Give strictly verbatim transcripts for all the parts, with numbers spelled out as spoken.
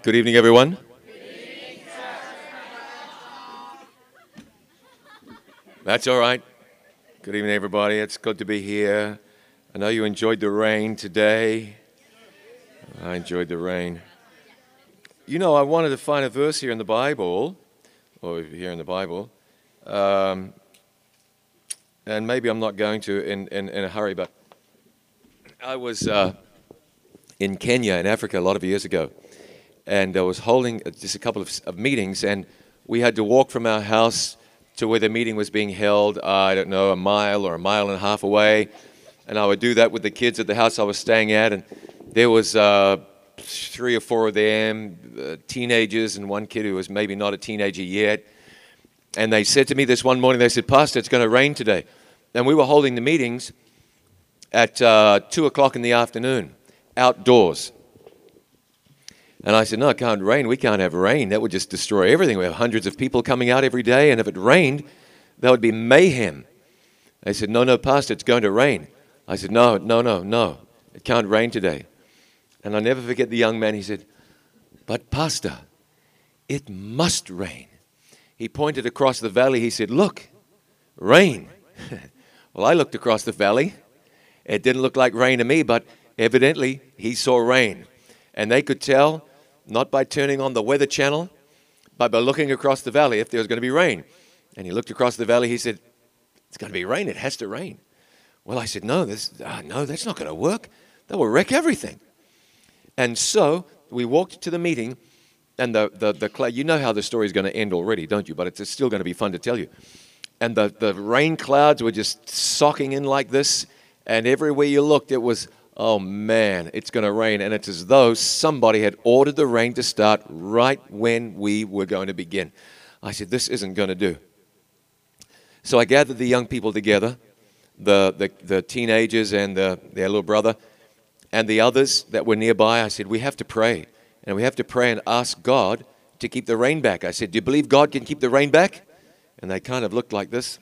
Good evening, everyone. That's all right. Good evening, everybody. It's good to be here. I know you enjoyed the rain today. I enjoyed the rain. You know, I wanted to find a verse here in the Bible, or here in the Bible, um, and maybe I'm not going to in, in, in a hurry, but I was uh, in Kenya, in Africa, a lot of years ago, and I was holding just a couple of, of meetings, and we had to walk from our house to where the meeting was being held, uh, I don't know, a mile or a mile and a half away, and I would do that with the kids at the house I was staying at, and there was uh, three or four of them, uh, teenagers, and one kid who was maybe not a teenager yet, and they said to me this one morning, they said, "Pastor, it's going to rain today," and we were holding the meetings at uh, two o'clock in the afternoon, outdoors. And I said, "No, it can't rain. We can't have rain. That would just destroy everything. We have hundreds of people coming out every day, and if it rained, that would be mayhem." They said, "No, no, Pastor, it's going to rain." I said, "No, no, no, no. It can't rain today." And I'll never forget the young man. He said, "But Pastor, it must rain." He pointed across the valley. He said, "Look, rain." Well, I looked across the valley. It didn't look like rain to me, but evidently he saw rain. And they could tell, not by turning on the Weather Channel, but by looking across the valley if there was going to be rain. And he looked across the valley. He said, "It's going to be rain. It has to rain." Well, I said, no, this, uh, no, that's not going to work. That will wreck everything. And so we walked to the meeting, and the, the, the cloud, you know how the story is going to end already, don't you? But it's still going to be fun to tell you. And the, the rain clouds were just socking in like this, and everywhere you looked, it was, oh man, it's going to rain. And it's as though somebody had ordered the rain to start right when we were going to begin. I said, this isn't going to do. So I gathered the young people together, the, the, the teenagers and the, their little brother, and the others that were nearby. I said, we have to pray. And we have to pray and ask God to keep the rain back. I said, do you believe God can keep the rain back? And they kind of looked like this.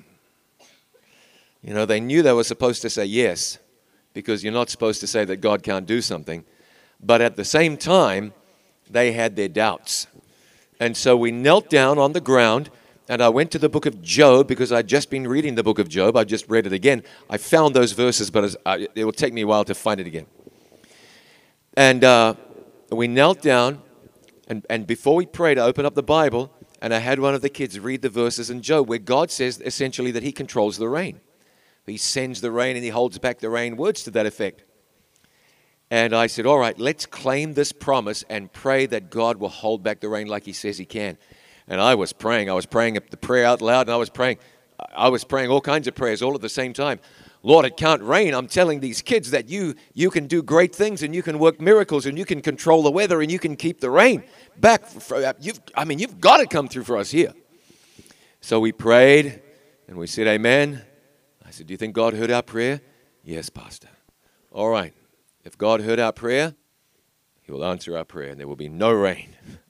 You know, they knew they were supposed to say yes, because you're not supposed to say that God can't do something. But at the same time, they had their doubts. And so we knelt down on the ground, and I went to the book of Job, because I'd just been reading the book of Job. I just read it again. I found those verses, but it will take me a while to find it again. And uh, we knelt down, and, and before we prayed, I opened up the Bible, and I had one of the kids read the verses in Job, where God says essentially that he controls the rain. He sends the rain and he holds back the rain, words to that effect. And I said, all right, let's claim this promise and pray that God will hold back the rain like he says he can. And I was praying. I was praying the prayer out loud, and I was praying. I was praying all kinds of prayers all at the same time. Lord, it can't rain. I'm telling these kids that you, you can do great things, and you can work miracles, and you can control the weather, and you can keep the rain back. For, you've, I mean, you've got to come through for us here. So we prayed, and we said, amen. I said, do you think God heard our prayer? Yes, Pastor. All right. If God heard our prayer, he will answer our prayer, and there will be no rain.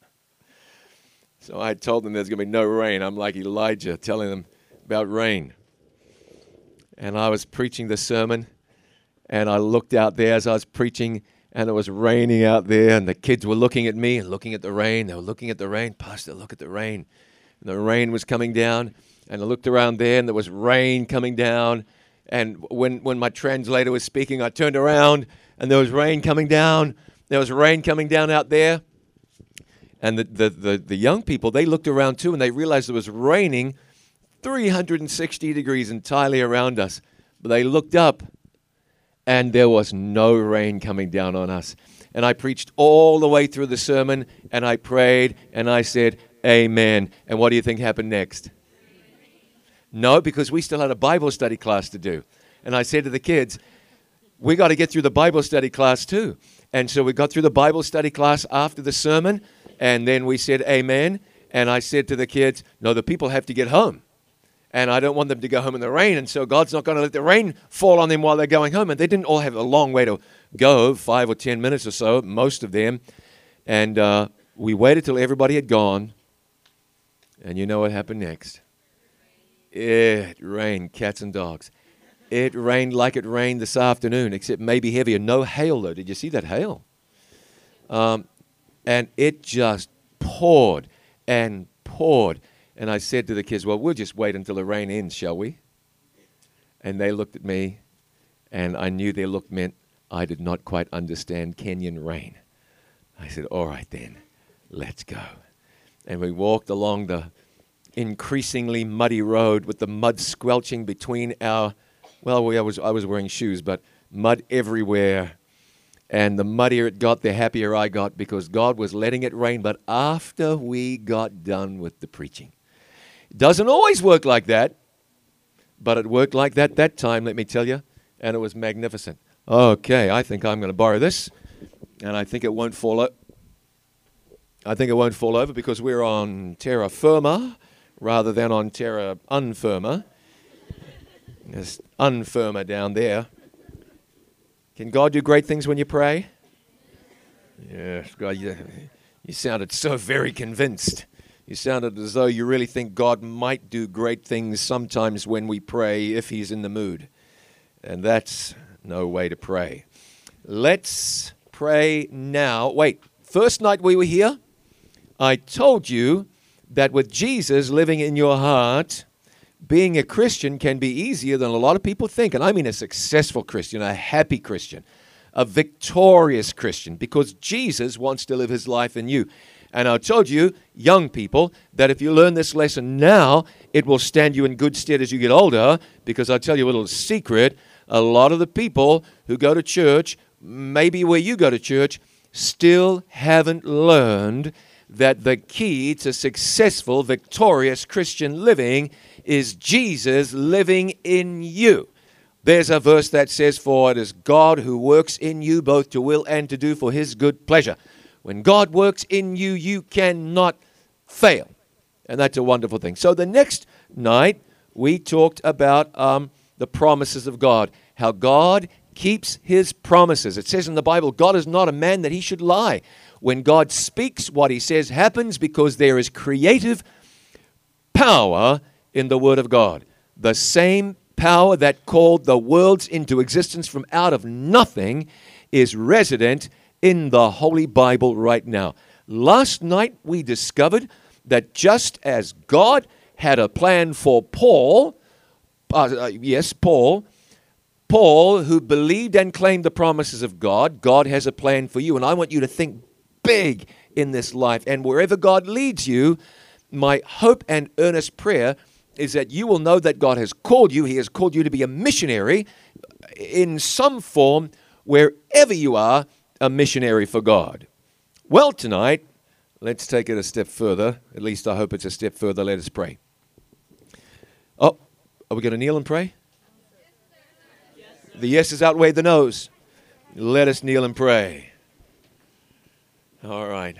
So I told them there's going to be no rain. I'm like Elijah telling them about rain. And I was preaching the sermon, and I looked out there as I was preaching, and it was raining out there, and the kids were looking at me and looking at the rain. They were looking at the rain. Pastor, look at the rain. And the rain was coming down, and I looked around there, and there was rain coming down. And when, when my translator was speaking, I turned around, and there was rain coming down. There was rain coming down out there. And the, the, the, the young people, they looked around too, and they realized it was raining three hundred sixty degrees entirely around us. But they looked up, and there was no rain coming down on us. And I preached all the way through the sermon, and I prayed, and I said, amen. And what do you think happened next? No, because we still had a Bible study class to do. And I said to the kids, we got to get through the Bible study class too. And so we got through the Bible study class after the sermon, and then we said amen. And I said to the kids, no, the people have to get home. And I don't want them to go home in the rain, and so God's not going to let the rain fall on them while they're going home. And they didn't all have a long way to go, five or ten minutes or so, most of them. And uh, we waited till everybody had gone, and you know what happened next? It rained cats and dogs. It rained like it rained this afternoon, except maybe heavier. No hail, though. Did you see that hail? Um, and it just poured and poured. And I said to the kids, well, we'll just wait until the rain ends, shall we? And they looked at me, and I knew their look meant I did not quite understand Kenyan rain. I said, all right then, let's go. And we walked along the increasingly muddy road with the mud squelching between our, well, we, I, was, I was wearing shoes, but mud everywhere. And the muddier it got, the happier I got, because God was letting it rain. But after we got done with the preaching, it doesn't always work like that, but it worked like that that time, let me tell you, and it was magnificent. Okay, I think I'm going to borrow this, and I think it won't fall over. I think it won't fall over because we're on terra firma rather than on terra unfirma. There's unfirma down there. Can God do great things when you pray? Yes, God, you, you sounded so very convinced. You sounded as though you really think God might do great things sometimes when we pray if He's in the mood. And that's no way to pray. Let's pray now. Wait, first night we were here, I told you that with Jesus living in your heart, being a Christian can be easier than a lot of people think. And I mean a successful Christian, a happy Christian, a victorious Christian, because Jesus wants to live His life in you. And I told you, young people, that if you learn this lesson now, it will stand you in good stead as you get older, because I'll tell you a little secret. A lot of the people who go to church, maybe where you go to church, still haven't learned that the key to successful, victorious Christian living is Jesus living in you. There's a verse that says, for it is God who works in you both to will and to do for His good pleasure. When God works in you, you cannot fail. And that's a wonderful thing. So the next night, we talked about um, the promises of God, how God keeps His promises. It says in the Bible, God is not a man that He should lie. When God speaks, what He says happens, because there is creative power in the Word of God. The same power that called the worlds into existence from out of nothing is resident in the Holy Bible right now. Last night we discovered that just as God had a plan for Paul, uh, yes, Paul, Paul, who believed and claimed the promises of God, God has a plan for you. And I want you to think big in this life. And wherever God leads you, my hope and earnest prayer is that you will know that God has called you. He has called you to be a missionary in some form, wherever you are, a missionary for God. Well, tonight, let's take it a step further. At least I hope it's a step further. Let us pray. Oh, are we going to kneel and pray? Yes. The yeses outweigh the no's. Let us kneel and pray. All right.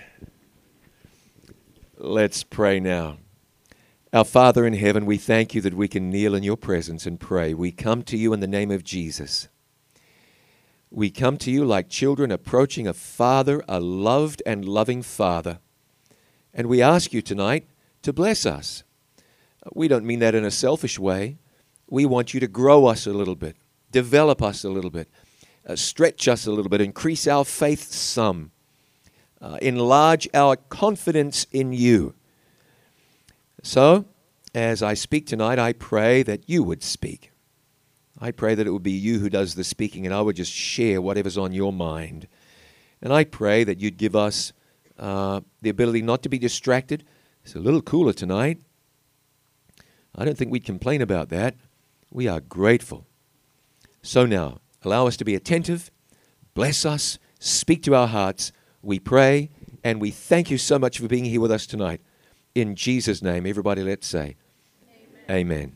Let's pray now. Our Father in heaven, we thank you that we can kneel in your presence and pray. We come to you in the name of Jesus. We come to you like children approaching a father, a loved and loving Father. And we ask you tonight to bless us. We don't mean that in a selfish way. We want you to grow us a little bit, develop us a little bit, uh, stretch us a little bit, increase our faith some, uh, enlarge our confidence in you. So, as I speak tonight, I pray that you would speak. I pray that it would be you who does the speaking, and I would just share whatever's on your mind. And I pray that you'd give us uh, the ability not to be distracted. It's a little cooler tonight. I don't think we'd complain about that. We are grateful. So now, allow us to be attentive. Bless us. Speak to our hearts. We pray, and we thank you so much for being here with us tonight. In Jesus' name, everybody let's say, Amen. Amen.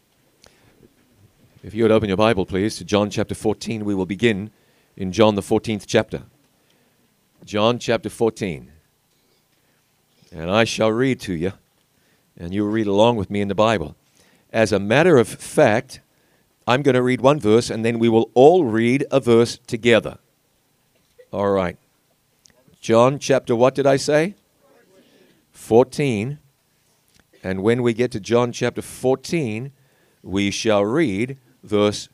If you would open your Bible, please, to John chapter fourteen, we will begin in John the fourteenth chapter. John chapter fourteen. And I shall read to you, and you'll read along with me in the Bible. As a matter of fact, I'm going to read one verse, and then we will all read a verse together. All right. John chapter, what did I say? fourteen. And when we get to John chapter fourteen, we shall read verse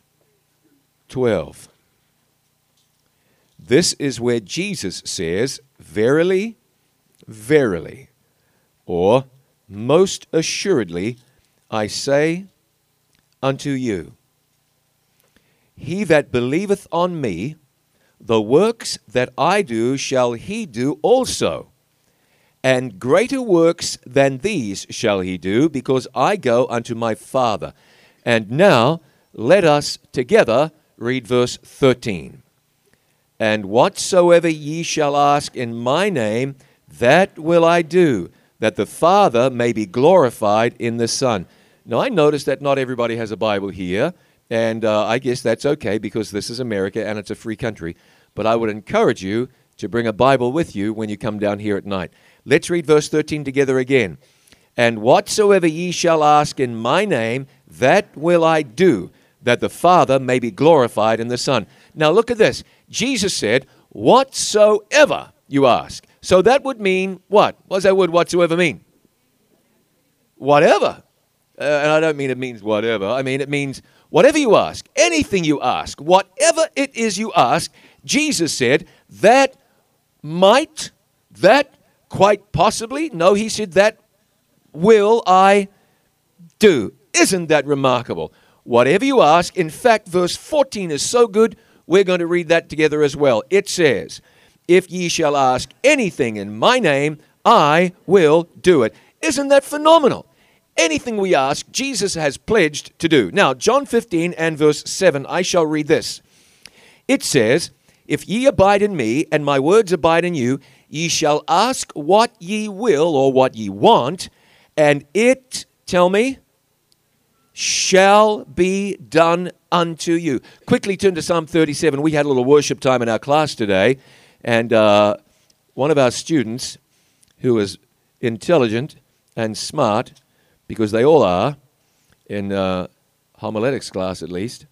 twelve. This is where Jesus says, "Verily, verily, or most assuredly, I say unto you, he that believeth on me, the works that I do shall he do also. And greater works than these shall he do, because I go unto my Father. And now let us together read verse thirteen. And whatsoever ye shall ask in my name, that will I do, that the Father may be glorified in the Son. Now I notice that not everybody has a Bible here, and uh, I guess that's okay because this is America and it's a free country. But I would encourage you to bring a Bible with you when you come down here at night. Let's read verse thirteen together again. And whatsoever ye shall ask in my name, that will I do, that the Father may be glorified in the Son. Now look at this. Jesus said, whatsoever you ask. So that would mean what? What does that word whatsoever mean? Whatever. Uh, and I don't mean it means whatever. I mean it means whatever you ask, anything you ask, whatever it is you ask, Jesus said, that might, that quite possibly, no, he said, that will I do. Isn't that remarkable? Whatever you ask, in fact, verse fourteen is so good, we're going to read that together as well. It says, if ye shall ask anything in my name, I will do it. Isn't that phenomenal? Anything we ask, Jesus has pledged to do. Now, John fifteen and verse seven, I shall read this. It says, if ye abide in me, and my words abide in you, ye shall ask what ye will, or what ye want, and it, tell me, shall be done unto you. Quickly turn to Psalm thirty-seven. We had a little worship time in our class today, and uh, one of our students, who is intelligent and smart, because they all are, in uh, homiletics class at least,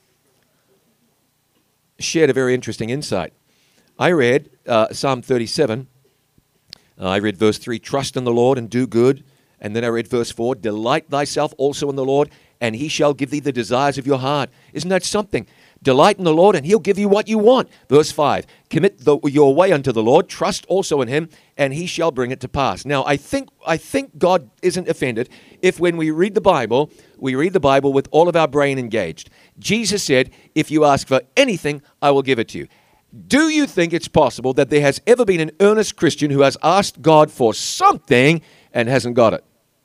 shared a very interesting insight. I read uh, Psalm thirty-seven. Uh, I read verse three, trust in the Lord and do good. And then I read verse four, delight thyself also in the Lord, and he shall give thee the desires of your heart. Isn't that something? Delight in the Lord, and he'll give you what you want. Verse five, commit the, your way unto the Lord, trust also in him, and he shall bring it to pass. Now, I think I think God isn't offended if when we read the Bible, we read the Bible with all of our brain engaged. Jesus said, if you ask for anything, I will give it to you. Do you think it's possible that there has ever been an earnest Christian who has asked God for something and hasn't got it?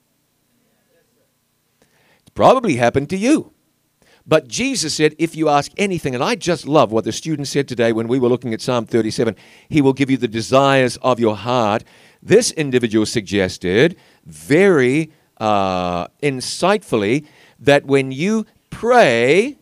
It's probably happened to you. But Jesus said, if you ask anything, and I just love what the student said today when we were looking at Psalm thirty-seven, he will give you the desires of your heart. This individual suggested very uh, insightfully that when you pray,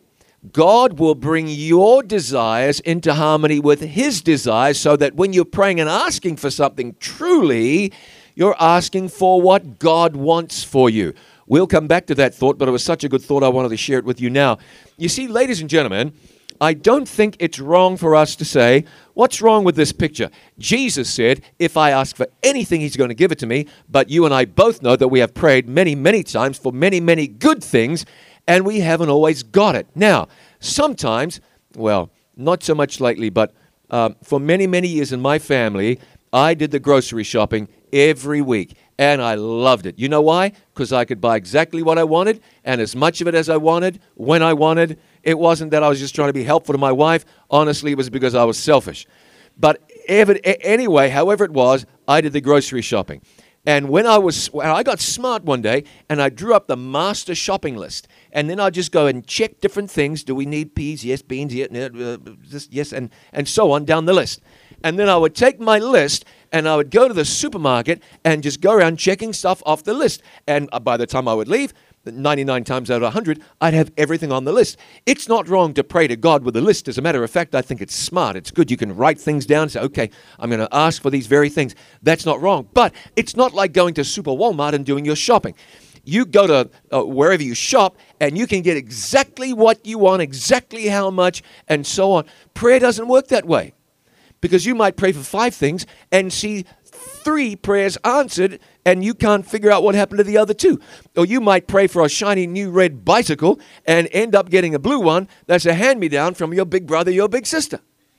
God will bring your desires into harmony with his desires, so that when you're praying and asking for something, truly, you're asking for what God wants for you. We'll come back to that thought, but it was such a good thought I wanted to share it with you now. You see, ladies and gentlemen, I don't think it's wrong for us to say, what's wrong with this picture? Jesus said, if I ask for anything, he's going to give it to me. But you and I both know that we have prayed many, many times for many, many good things, and we haven't always got it. Now, sometimes, well, not so much lately, but um, for many, many years in my family, I did the grocery shopping every week, and I loved it. You know why? Because I could buy exactly what I wanted, and as much of it as I wanted, when I wanted. It wasn't that I was just trying to be helpful to my wife. Honestly, it was because I was selfish. But anyway, however it was, I did the grocery shopping. And when I was, when I got smart one day, and I drew up the master shopping list, and then I'd just go and check different things. Do we need peas? Yes. Beans? Yes. Uh, this, yes. And, and so on down the list. And then I would take my list, and I would go to the supermarket and just go around checking stuff off the list. And by the time I would leave, ninety-nine times out of one hundred, I'd have everything on the list. It's not wrong to pray to God with a list. As a matter of fact, I think it's smart. It's good. You can write things down and say, okay, I'm going to ask for these very things. That's not wrong. But it's not like going to Super Walmart and doing your shopping. You go to uh, wherever you shop, and you can get exactly what you want, exactly how much, and so on. Prayer doesn't work that way. Because you might pray for five things and see three prayers answered, and you can't figure out what happened to the other two. Or you might pray for a shiny new red bicycle and end up getting a blue one that's a hand-me-down from your big brother, your big sister.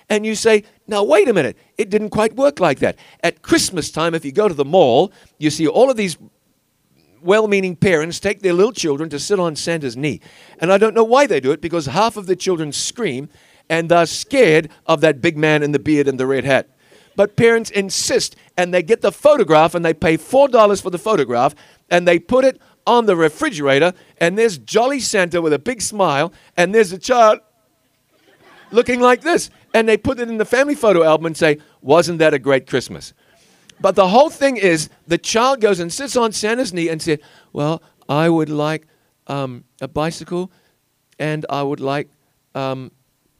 And you say, now wait a minute, it didn't quite work like that. At Christmas time, if you go to the mall, you see all of these well-meaning parents take their little children to sit on Santa's knee. And I don't know why they do it, because half of the children scream and they're scared of that big man in the beard and the red hat. But parents insist, and they get the photograph, and they pay four dollars for the photograph, and they put it on the refrigerator, and there's Jolly Santa with a big smile, and there's a child looking like this. And they put it in the family photo album and say, wasn't that a great Christmas? But the whole thing is, the child goes and sits on Santa's knee and says, well, I would like um, a bicycle, and I would like, um,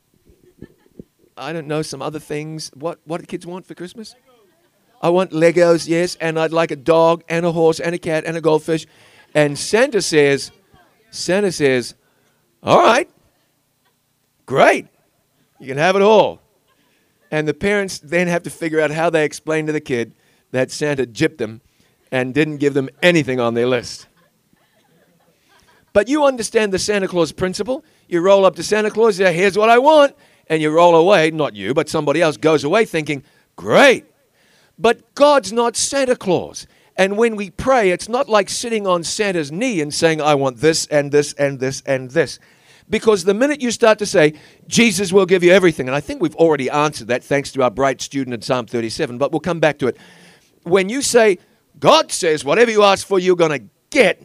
I don't know, some other things. What, what do kids want for Christmas? I want Legos, yes, and I'd like a dog and a horse and a cat and a goldfish. And Santa says, Santa says, all right, great, you can have it all. And the parents then have to figure out how they explain to the kid that Santa gypped them and didn't give them anything on their list. But you understand the Santa Claus principle. You roll up to Santa Claus, you say, here's what I want, and you roll away, not you, but somebody else goes away thinking, great. But God's not Santa Claus. And when we pray, it's not like sitting on Santa's knee and saying, I want this and this and this and this. Because the minute you start to say, Jesus will give you everything, and I think we've already answered that thanks to our bright student in Psalm thirty-seven, but we'll come back to it. When you say, God says whatever you ask for, you're going to get,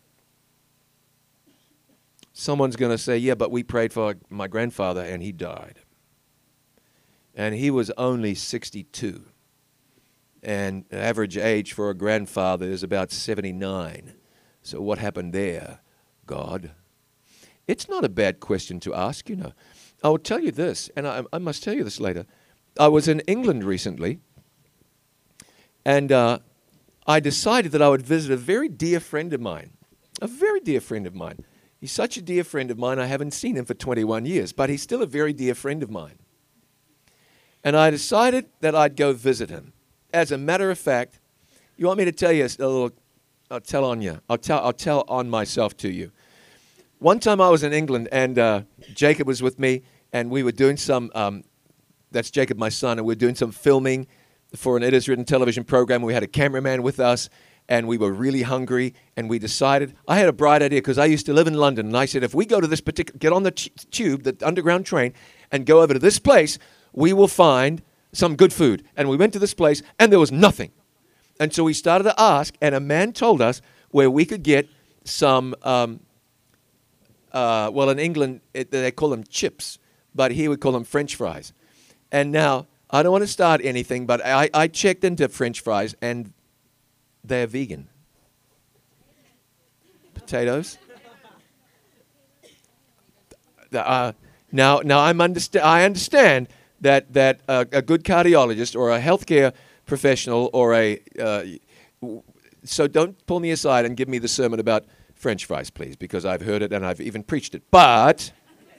someone's going to say, yeah, but we prayed for my grandfather and he died. And he was only sixty-two. And the average age for a grandfather is about seventy-nine. So what happened there, God? It's not a bad question to ask, you know. I will tell you this, and I, I must tell you this later. I was in England recently, and uh, I decided that I would visit a very dear friend of mine, a very dear friend of mine. He's such a dear friend of mine, I haven't seen him for twenty-one years, but he's still a very dear friend of mine. And I decided that I'd go visit him. As a matter of fact, you want me to tell you a little, I'll tell on you, I'll tell, I'll tell on myself to you. One time I was in England, and uh, Jacob was with me, and we were doing some, um, that's Jacob, my son, and we were doing some filming for an It Is Written television program. We had a cameraman with us, and we were really hungry, and we decided, I had a bright idea, because I used to live in London, and I said, if we go to this particular, get on the t- tube, the underground train, and go over to this place, we will find some good food. And we went to this place, and there was nothing. And so we started to ask, and a man told us where we could get some, um, uh, well, in England, it, they call them chips, but here we call them French fries. And now, I don't want to start anything, but I, I checked into French fries, and they're vegan. Potatoes. Uh, now, now I'm understa- I understand that that uh, a good cardiologist or a healthcare professional or a uh, so don't pull me aside and give me the sermon about French fries, please, because I've heard it and I've even preached it. But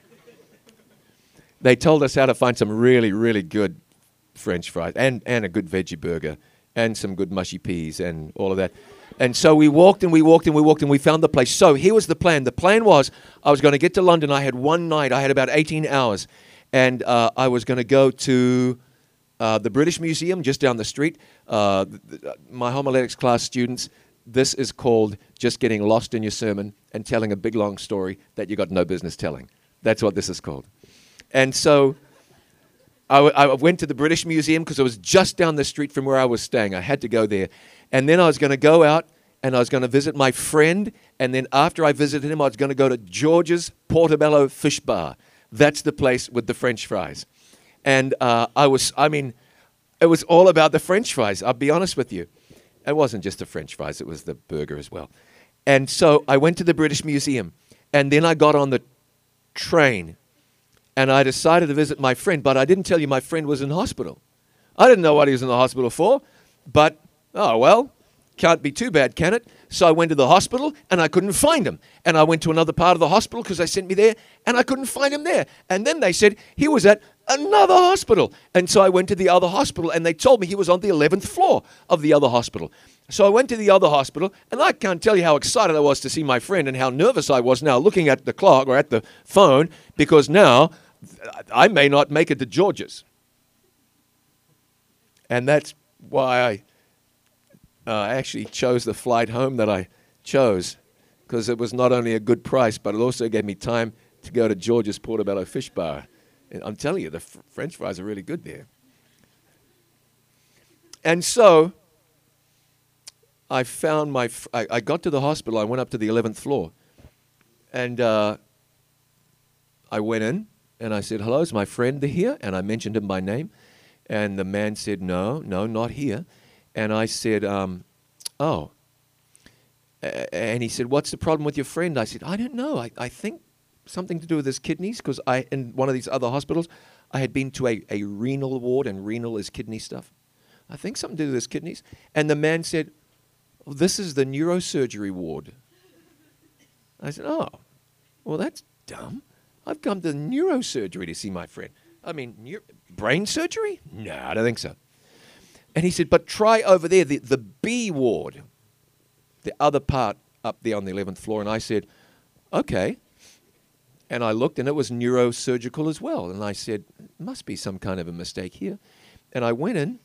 they told us how to find some really, really good French fries and, and a good veggie burger and some good mushy peas and all of that. And so we walked and we walked and we walked and we found the place. So here was the plan. The plan was I was going to get to London. I had one night. I had about eighteen hours. And uh, I was going to go to uh, the British Museum just down the street. Uh, th- th- my homiletics class students, this is called just getting lost in your sermon and telling a big, long story that you got no business telling. That's what this is called. And so I, w- I went to the British Museum because it was just down the street from where I was staying. I had to go there. And then I was going to go out and I was going to visit my friend. And then after I visited him, I was going to go to George's Portobello Fish Bar. That's the place with the French fries. And uh, I was, I mean, it was all about the French fries. I'll be honest with you. It wasn't just the French fries. It was the burger as well. And so I went to the British Museum. And then I got on the train. And I decided to visit my friend. But I didn't tell you my friend was in hospital. I didn't know what he was in the hospital for. But, oh, well, can't be too bad, can it? So I went to the hospital, and I couldn't find him. And I went to another part of the hospital because they sent me there, and I couldn't find him there. And then they said he was at another hospital. And so I went to the other hospital, and they told me he was on the eleventh floor of the other hospital. So I went to the other hospital, and I can't tell you how excited I was to see my friend and how nervous I was now looking at the clock or at the phone because now I may not make it to George's. And that's why I uh, actually chose the flight home that I chose, because it was not only a good price, but it also gave me time to go to George's Portobello Fish Bar. And I'm telling you, the f- French fries are really good there. And so I found my, f- I, I got to the hospital. I went up to the eleventh floor. And uh, I went in, and I said, hello, is my friend here? And I mentioned him by name. And the man said, no, no, not here. And I said, um, oh. A- and he said, what's the problem with your friend? I said, I don't know. I, I think something to do with his kidneys, because I, in one of these other hospitals, I had been to a, a renal ward, and renal is kidney stuff. I think something to do with his kidneys. And the man said, oh, this is the neurosurgery ward. I said, oh, well, that's dumb. I've come to neurosurgery to see my friend. I mean, neuro- brain surgery? No, I don't think so. And he said, but try over there, the, the B ward, the other part up there on the eleventh floor. And I said, okay. And I looked, and it was neurosurgical as well. And I said, must be some kind of a mistake here. And I went in,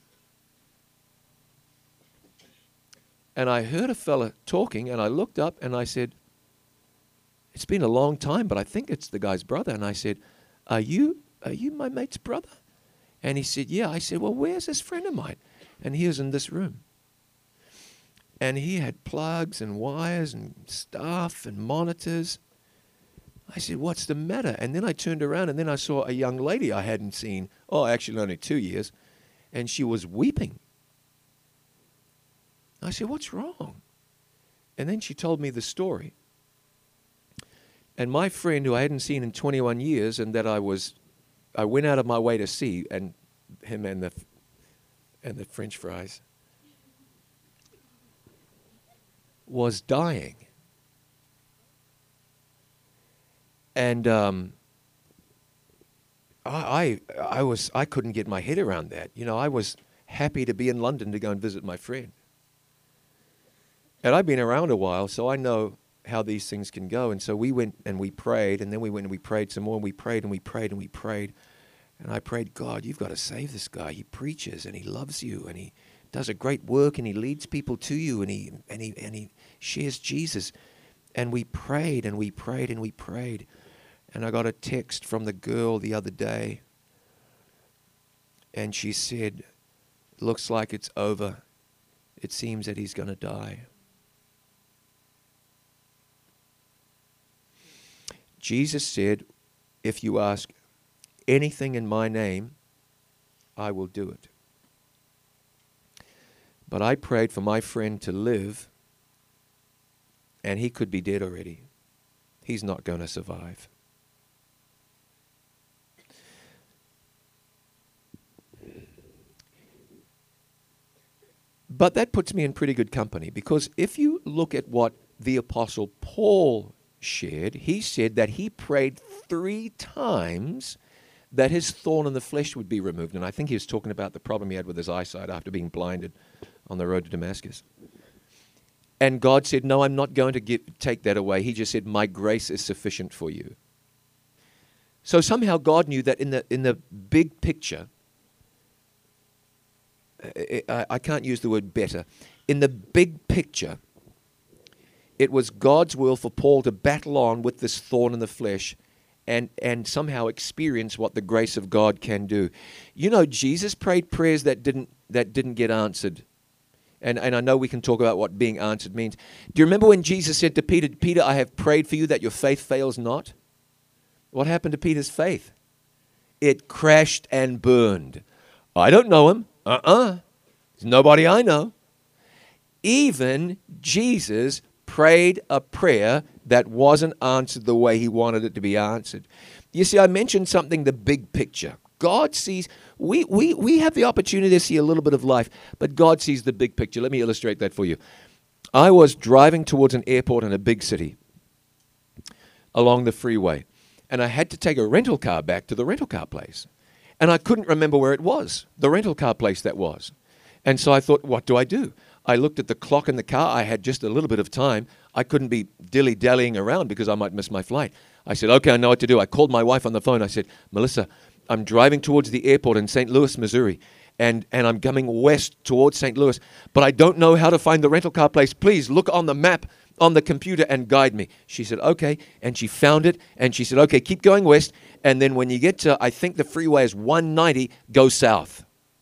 and I heard a fella talking, and I looked up, and I said, it's been a long time, but I think it's the guy's brother. And I said, are you, are you my mate's brother? And he said, yeah. I said, well, where's this friend of mine? And he was in this room. And he had plugs and wires and stuff and monitors. I said, what's the matter? And then I turned around, and then I saw a young lady I hadn't seen, oh, actually only two years, and she was weeping. I said, what's wrong? And then she told me the story. And my friend, who I hadn't seen in twenty-one years, and that I was, I went out of my way to see, and him and the, and the French fries, was dying. And um, I, I, I was, I couldn't get my head around that. You know, I was happy to be in London to go and visit my friend. And I've been around a while, so I know how these things can go. And so we went and we prayed, and then we went and we prayed some more, and we prayed and we prayed and we prayed. And I prayed, God, you've got to save this guy. He preaches, and he loves you, and he does a great work, and he leads people to you, and he and he and he shares Jesus. And we prayed and we prayed and we prayed. And I got a text from the girl the other day, and she said, looks like it's over. It seems that he's going to die. Jesus said, if you ask anything in my name, I will do it. But I prayed for my friend to live, and he could be dead already. He's not going to survive. But that puts me in pretty good company, because if you look at what the Apostle Paul shared, he said that he prayed three times that his thorn in the flesh would be removed. And I think he was talking about the problem he had with his eyesight after being blinded on the road to Damascus. And God said, no, I'm not going to get, take that away. He just said, my grace is sufficient for you. So somehow God knew that in the in the big picture, I, I can't use the word better, in the big picture, it was God's will for Paul to battle on with this thorn in the flesh and, and somehow experience what the grace of God can do. You know, Jesus prayed prayers that didn't that didn't get answered. And, and I know we can talk about what being answered means. Do you remember when Jesus said to Peter, Peter, I have prayed for you that your faith fails not? What happened to Peter's faith? It crashed and burned. I don't know him. Uh-uh. There's nobody I know. Even Jesus prayed a prayer that wasn't answered the way he wanted it to be answered. You see, I mentioned something, the big picture. God sees, we, we, we have the opportunity to see a little bit of life, but God sees the big picture. Let me illustrate that for you. I was driving towards an airport in a big city along the freeway, and I had to take a rental car back to the rental car place. And I couldn't remember where it was, the rental car place that was. And so I thought, what do I do? I looked at the clock in the car. I had just a little bit of time. I couldn't be dilly-dallying around because I might miss my flight. I said, okay, I know what to do. I called my wife on the phone. I said, Melissa, I'm driving towards the airport in Saint Louis, Missouri, and, and I'm coming west towards Saint Louis, but I don't know how to find the rental car place. Please look on the map on the computer and guide me. She said, okay. And she found it, and she said, okay, keep going west. And then when you get to, I think the freeway is one ninety, go south.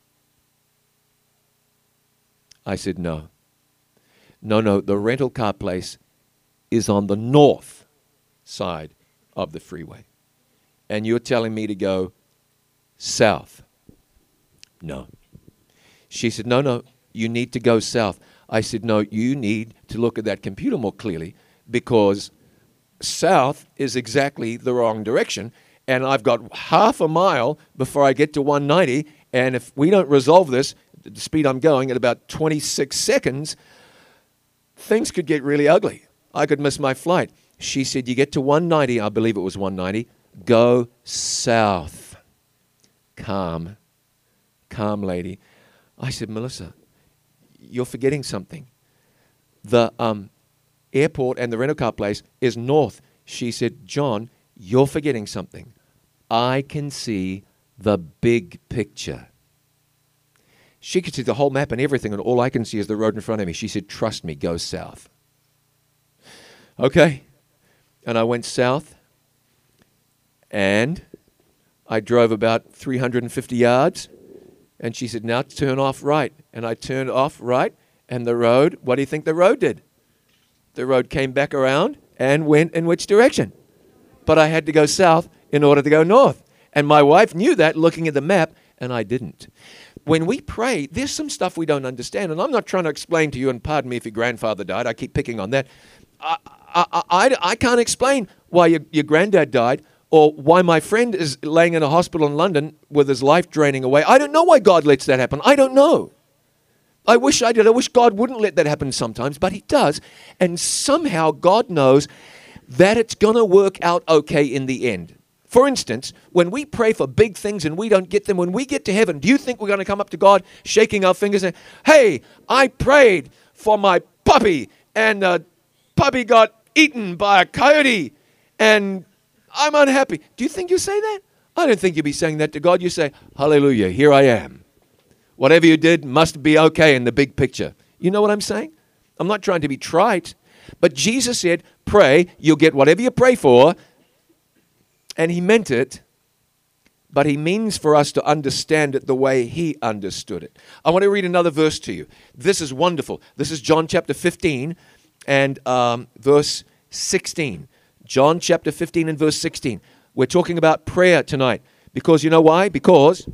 I said, no. No, no, the rental car place is on the north side of the freeway. And you're telling me to go south. No. She said, no, no, you need to go south. I said, no, you need to look at that computer more clearly, because south is exactly the wrong direction. And I've got half a mile before I get to one ninety. And if we don't resolve this, the speed I'm going at about twenty-six seconds, things could get really ugly. I could miss my flight. She said, you get to one ninety, I believe it was one ninety, go south. Calm. Calm, lady. I said, Melissa, you're forgetting something. The um, airport and the rental car place is north. She said, John, you're forgetting something. I can see the big picture. She could see the whole map and everything, and all I can see is the road in front of me. She said, trust me, go south. Okay. And I went south, and I drove about three hundred fifty yards, and she said, now turn off right. And I turned off right, and the road, what do you think the road did? The road came back around and went in which direction? But I had to go south in order to go north. And my wife knew that looking at the map, and I didn't. When we pray, there's some stuff we don't understand. And I'm not trying to explain to you, and pardon me if your grandfather died. I keep picking on that. I, I, I, I can't explain why your, your granddad died, or why my friend is laying in a hospital in London with his life draining away. I don't know why God lets that happen. I don't know. I wish I did. I wish God wouldn't let that happen sometimes, but he does. And somehow God knows that it's going to work out okay in the end. For instance, when we pray for big things and we don't get them, when we get to heaven, do you think we're going to come up to God shaking our fingers and say, hey, I prayed for my puppy, and the puppy got eaten by a coyote, and I'm unhappy. Do you think you say that? I don't think you'd be saying that to God. You say, hallelujah, here I am. Whatever you did must be okay in the big picture. You know what I'm saying? I'm not trying to be trite, but Jesus said, pray, you'll get whatever you pray for. And he meant it, but he means for us to understand it the way he understood it. I want to read another verse to you. This is wonderful. This is John chapter fifteen and um, verse sixteen. John chapter fifteen and verse sixteen. We're talking about prayer tonight. Because you know why? Because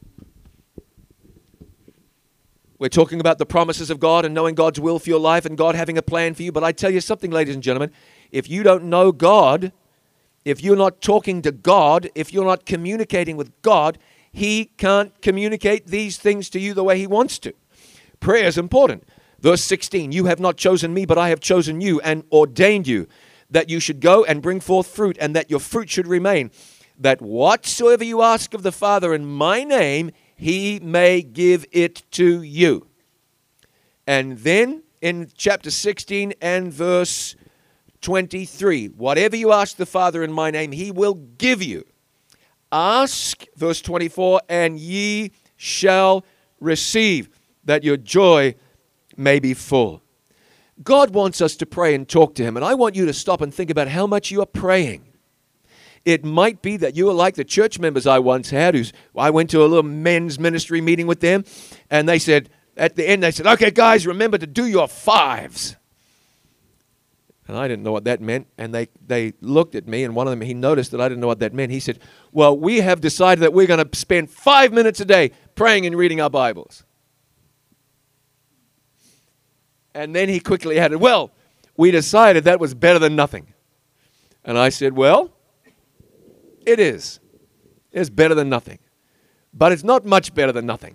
we're talking about the promises of God and knowing God's will for your life and God having a plan for you. But I tell you something, ladies and gentlemen, if you don't know God, if you're not talking to God, if you're not communicating with God, he can't communicate these things to you the way he wants to. Prayer is important. Verse sixteen, you have not chosen me, but I have chosen you and ordained you, that you should go and bring forth fruit, and that your fruit should remain, that whatsoever you ask of the Father in my name, he may give it to you. And then in chapter sixteen and verse twenty-three, whatever you ask the Father in my name, he will give you. Ask, verse twenty-four, and ye shall receive, that your joy may be full. God wants us to pray and talk to him, and I want you to stop and think about how much you are praying. It might be that you are like the church members I once had, who's I went to a little men's ministry meeting with them, and they said, at the end, they said, okay, guys, remember to do your fives. And I didn't know what that meant, and they, they looked at me, and one of them, he noticed that I didn't know what that meant. He said, well, we have decided that we're going to spend five minutes a day praying and reading our Bibles. And then he quickly added, well, we decided that was better than nothing. And I said, well, it is. It's better than nothing. But it's not much better than nothing.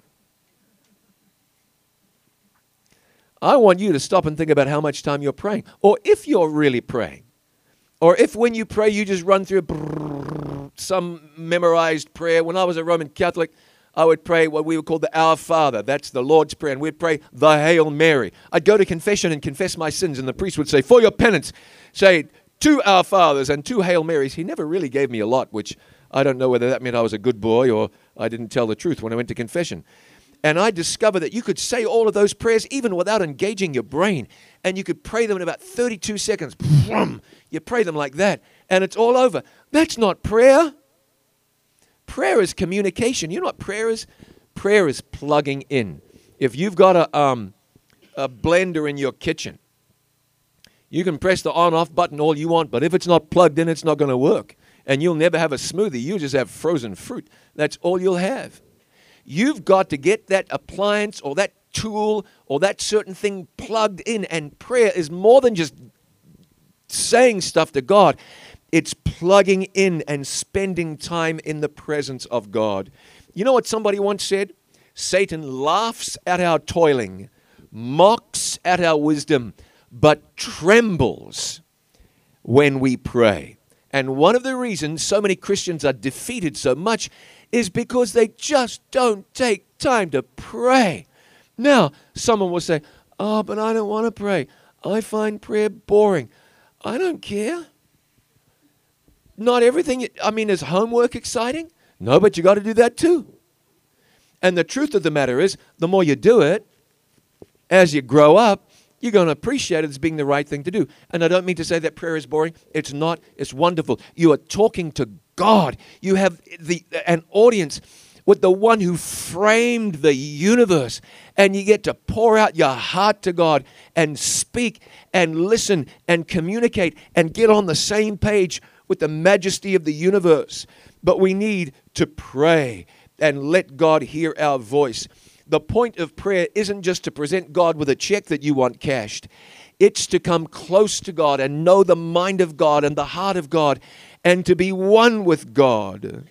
I want you to stop and think about how much time you're praying. Or if you're really praying. Or if when you pray, you just run through some memorized prayer. When I was a Roman Catholic, I would pray what we would call the Our Father. That's the Lord's Prayer. And we'd pray the Hail Mary. I'd go to confession and confess my sins. And the priest would say, for your penance, say two Our Fathers and two Hail Marys. He never really gave me a lot, which I don't know whether that meant I was a good boy or I didn't tell the truth when I went to confession. And I discovered that you could say all of those prayers even without engaging your brain. And you could pray them in about thirty-two seconds. You pray them like that, and it's all over. That's not prayer. Prayer is communication. You know what prayer is? Prayer is plugging in. If you've got a, um, a blender in your kitchen, you can press the on-off button all you want, but if it's not plugged in, it's not going to work. And you'll never have a smoothie. You'll just have frozen fruit. That's all you'll have. You've got to get that appliance or that tool or that certain thing plugged in. And prayer is more than just saying stuff to God. It's plugging in and spending time in the presence of God. You know what somebody once said? Satan laughs at our toiling, mocks at our wisdom, but trembles when we pray. And one of the reasons so many Christians are defeated so much is because they just don't take time to pray. Now, someone will say, oh, but I don't want to pray. I find prayer boring. I don't care. Not everything, I mean, is homework exciting? No, but you got to do that too. And the truth of the matter is, the more you do it, as you grow up, you're going to appreciate it as being the right thing to do. And I don't mean to say that prayer is boring. It's not. It's wonderful. You are talking to God. You have the an audience with the one who framed the universe. And you get to pour out your heart to God and speak and listen and communicate and get on the same page with the majesty of the universe. But we need to pray and let God hear our voice. The point of prayer isn't just to present God with a check that you want cashed. It's to come close to God and know the mind of God and the heart of God and to be one with God.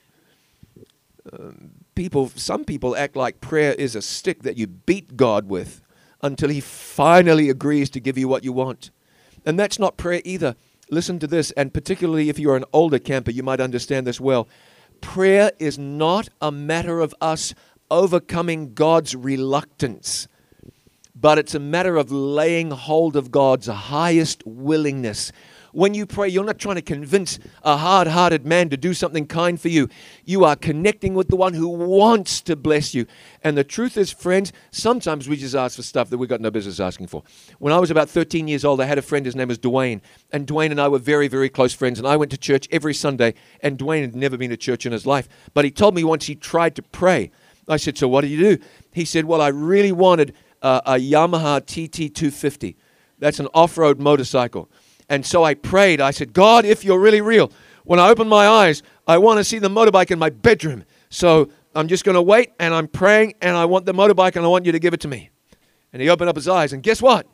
Um, people, some people act like prayer is a stick that you beat God with until He finally agrees to give you what you want. And that's not prayer either. Listen to this, and particularly if you're an older camper, you might understand this well. Prayer is not a matter of us overcoming God's reluctance, but it's a matter of laying hold of God's highest willingness. When you pray, you're not trying to convince a hard-hearted man to do something kind for you. You are connecting with the one who wants to bless you. And the truth is, friends, sometimes we just ask for stuff that we've got no business asking for. When I was about thirteen years old, I had a friend, his name was Dwayne. And Dwayne and I were very, very close friends. And I went to church every Sunday. And Dwayne had never been to church in his life. But he told me once he tried to pray. I said, so what did you do? He said, well, I really wanted uh, a Yamaha T T two fifty. That's an off-road motorcycle. And so I prayed. I said, God, if you're really real, when I open my eyes, I want to see the motorbike in my bedroom. So I'm just going to wait, and I'm praying, and I want the motorbike, and I want you to give it to me. And he opened up his eyes, and guess what?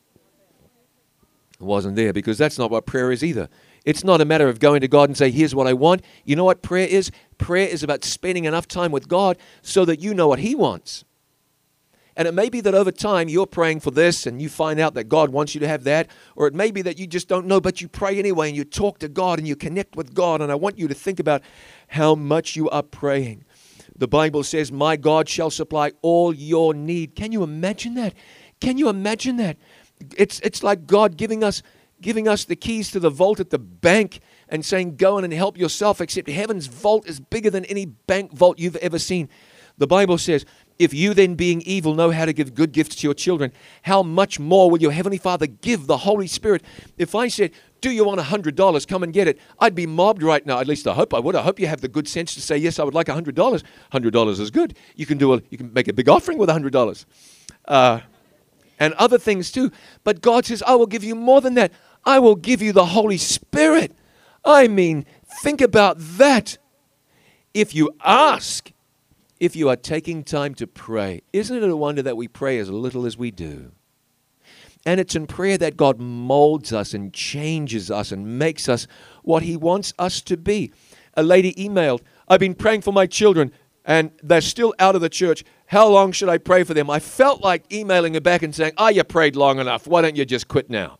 It wasn't there, because that's not what prayer is either. It's not a matter of going to God and say, here's what I want. You know what prayer is? Prayer is about spending enough time with God so that you know what He wants. And it may be that over time you're praying for this and you find out that God wants you to have that. Or it may be that you just don't know, but you pray anyway and you talk to God and you connect with God. And I want you to think about how much you are praying. The Bible says, my God shall supply all your need. Can you imagine that? Can you imagine that? It's, it's like God giving us, giving us the keys to the vault at the bank and saying, go in and help yourself, except heaven's vault is bigger than any bank vault you've ever seen. The Bible says, if you then being evil know how to give good gifts to your children, how much more will your Heavenly Father give the Holy Spirit? If I said, do you want one hundred dollars? Come and get it. I'd be mobbed right now. At least I hope I would. I hope you have the good sense to say, yes, I would like one hundred dollars. one hundred dollars is good. You can do a, you can make a big offering with one hundred dollars. Uh, and other things too. But God says, I will give you more than that. I will give you the Holy Spirit. I mean, think about that. If you ask, if you are taking time to pray, isn't it a wonder that we pray as little as we do? And it's in prayer that God molds us and changes us and makes us what He wants us to be. A lady emailed, I've been praying for my children and they're still out of the church. How long should I pray for them? I felt like emailing her back and saying, oh, you prayed long enough. Why don't you just quit now?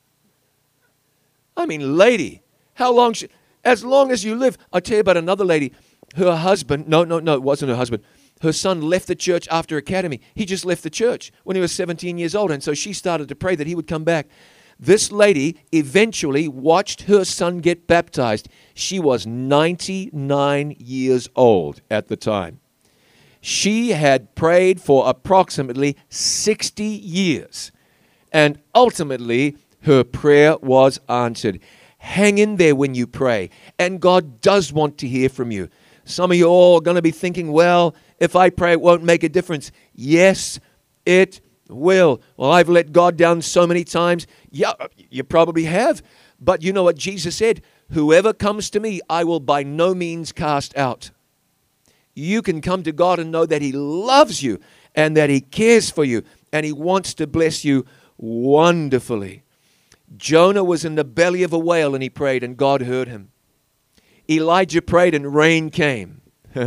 I mean, lady, how long should, as long as you live. I'll tell you about another lady. Her husband, no, no, no, it wasn't her husband. Her son left the church after academy. He just left the church when he was seventeen years old. And so she started to pray that he would come back. This lady eventually watched her son get baptized. She was ninety-nine years old at the time. She had prayed for approximately sixty years, and ultimately her prayer was answered. Hang in there when you pray, and God does want to hear from you. Some of you all are going to be thinking, well, if I pray, it won't make a difference. Yes, it will. Well, I've let God down so many times. Yeah, you probably have. But you know what Jesus said? Whoever comes to me, I will by no means cast out. You can come to God and know that He loves you and that He cares for you and He wants to bless you wonderfully. Jonah was in the belly of a whale and he prayed and God heard him. Elijah prayed and rain came.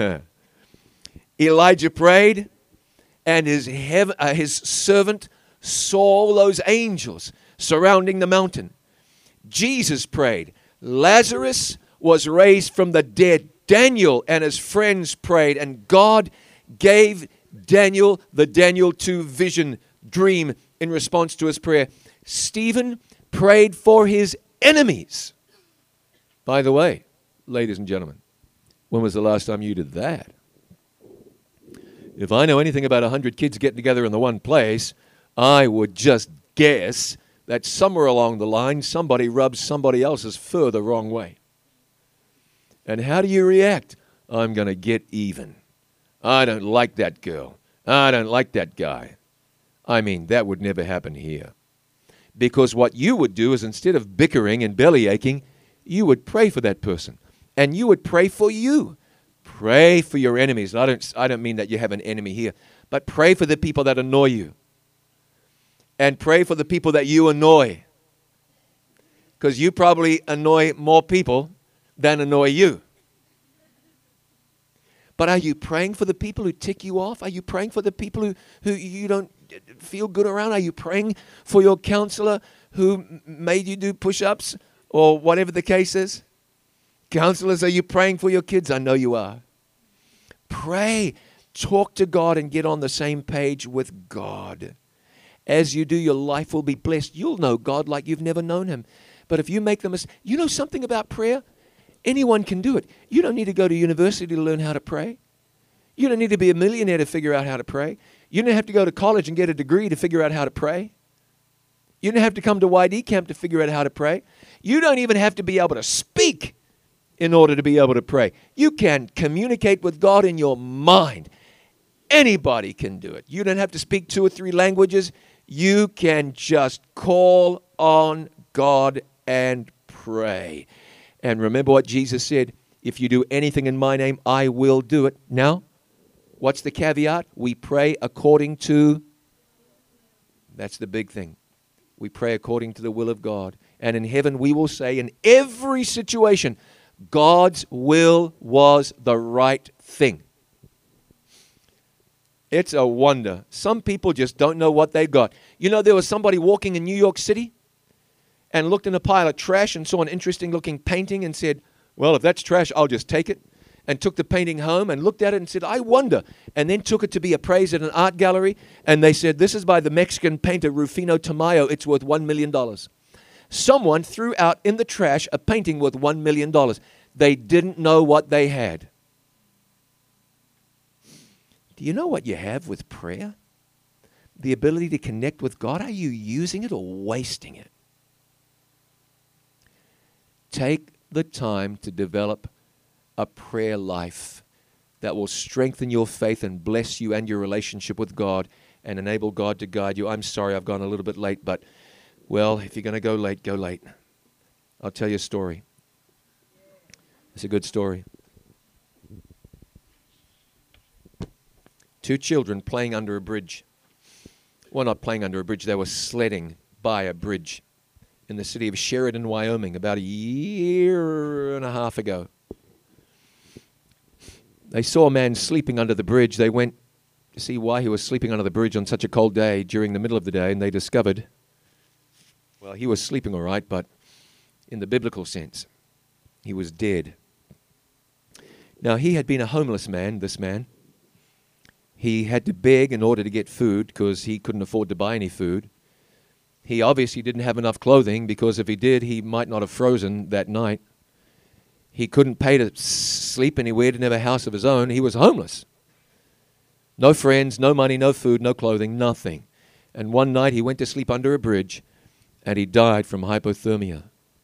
Elijah prayed and his, heaven, uh, his servant saw those angels surrounding the mountain. Jesus prayed. Lazarus was raised from the dead. Daniel and his friends prayed, and God gave Daniel the Daniel two vision dream in response to his prayer. Stephen prayed for his enemies. By the way, ladies and gentlemen, when was the last time you did that? If I know anything about a hundred kids getting together in the one place, I would just guess that somewhere along the line, somebody rubs somebody else's fur the wrong way. And how do you react? I'm going to get even. I don't like that girl. I don't like that guy. I mean, that would never happen here. Because what you would do is instead of bickering and belly aching, you would pray for that person. And you would pray for you. Pray for your enemies. I don't, I don't mean that you have an enemy here, but pray for the people that annoy you. And pray for the people that you annoy. Because you probably annoy more people than annoy you. But are you praying for the people who tick you off? Are you praying for the people who, who you don't feel good around? Are you praying for your counselor who made you do push-ups or whatever the case is? Counselors, are you praying for your kids? I know you are. Pray. Talk to God and get on the same page with God. As you do, your life will be blessed. You'll know God like you've never known Him. But if you make the mistake, you know something about prayer? Anyone can do it. You don't need to go to university to learn how to pray. You don't need to be a millionaire to figure out how to pray. You don't have to go to college and get a degree to figure out how to pray. You don't have to come to Y D camp to figure out how to pray. You don't even have to be able to speak in order to be able to pray. You can communicate with God in your mind. Anybody can do it. You don't have to speak two or three languages. You can just call on God and pray. And remember what Jesus said, if you do anything in my name, I will do it. Now, what's the caveat? We pray according to, that's the big thing. We pray according to the will of God. And in heaven we will say in every situation, God's will was the right thing. It's a wonder. Some people just don't know what they got. You know, there was somebody walking in New York City and looked in a pile of trash and saw an interesting looking painting and said, well, if that's trash, I'll just take it. And took the painting home and looked at it and said, I wonder. And then took it to be appraised at an art gallery. And they said, this is by the Mexican painter Rufino Tamayo. It's worth one million dollars. Someone threw out in the trash a painting worth one million dollars. They didn't know what they had. Do you know what you have with prayer? The ability to connect with God. Are you using it or wasting it? Take the time to develop a prayer life that will strengthen your faith and bless you and your relationship with God and enable God to guide you. I'm sorry I've gone a little bit late, but, well, if you're going to go late, go late. I'll tell you a story. It's a good story. Two children playing under a bridge. Well, not playing under a bridge. They were sledding by a bridge in the city of Sheridan, Wyoming, about a year and a half ago. They saw a man sleeping under the bridge. They went to see why he was sleeping under the bridge on such a cold day during the middle of the day, and they discovered, well, he was sleeping all right, but in the biblical sense, he was dead. Now, he had been a homeless man, this man. He had to beg in order to get food because he couldn't afford to buy any food. He obviously didn't have enough clothing because if he did, he might not have frozen that night. He couldn't pay to sleep anywhere, didn't have a house of his own. He was homeless. No friends, no money, no food, no clothing, nothing. And one night he went to sleep under a bridge and he died from hypothermia.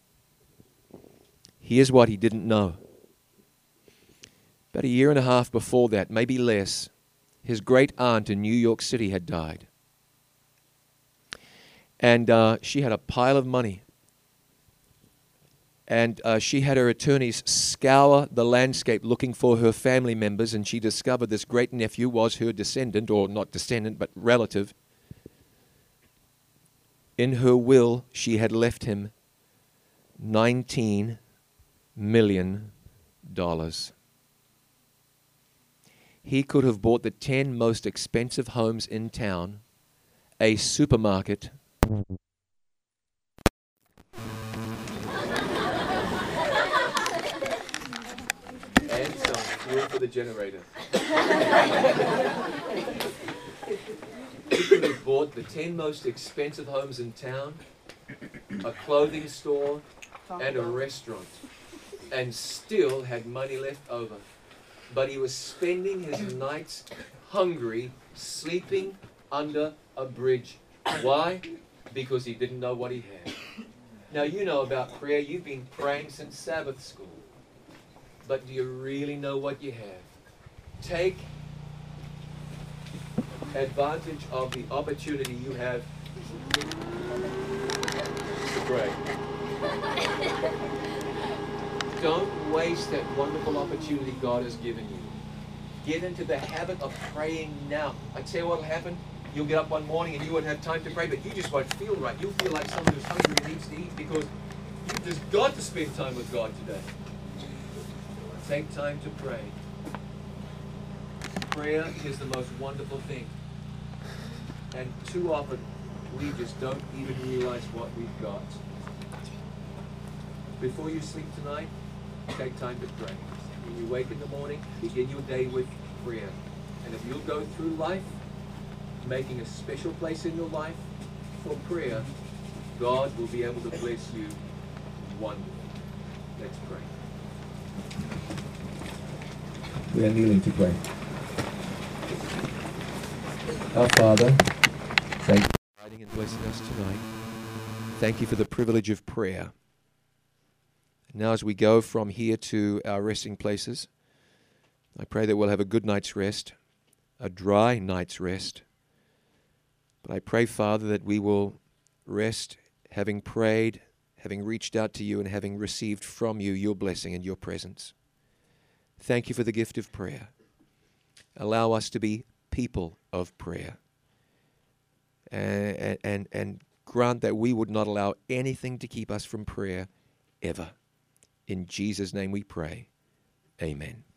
Here's what he didn't know. About a year and a half before that, maybe less, his great aunt in New York City had died. And uh, she had a pile of money. And uh, she had her attorneys scour the landscape looking for her family members, and she discovered this great nephew was her descendant, or not descendant, but relative. In her will, she had left him nineteen million dollars. He could have bought the ten most expensive homes in town, a supermarket, and some fuel for the generator. He could have bought the ten most expensive homes in town, a clothing store, and a restaurant, and still had money left over. But he was spending his nights hungry, sleeping under a bridge. Why? Because he didn't know what he had. Now, you know about prayer. You've been praying since Sabbath school. But do you really know what you have? Take advantage of the opportunity you have to pray. Don't waste that wonderful opportunity God has given you. Get into the habit of praying now. I tell you what will happen. You'll get up one morning and you won't have time to pray, but you just won't feel right. You'll feel like someone who's hungry and needs to eat because you've just got to spend time with God today. Take time to pray. Prayer is the most wonderful thing. And too often, we just don't even realize what we've got. Before you sleep tonight, take time to pray. When you wake in the morning, begin your day with prayer. And if you'll go through life, making a special place in your life for prayer, God will be able to bless you wonderfully. Let's pray. We are kneeling to pray. Our Father, thank you for guiding and blessing us tonight. Thank you for the privilege of prayer. Now as we go from here to our resting places, I pray that we'll have a good night's rest, a dry night's rest. But I pray, Father, that we will rest having prayed, having reached out to you, and having received from you your blessing and your presence. Thank you for the gift of prayer. Allow us to be people of prayer. And, and, and grant that we would not allow anything to keep us from prayer ever. In Jesus' name we pray. Amen.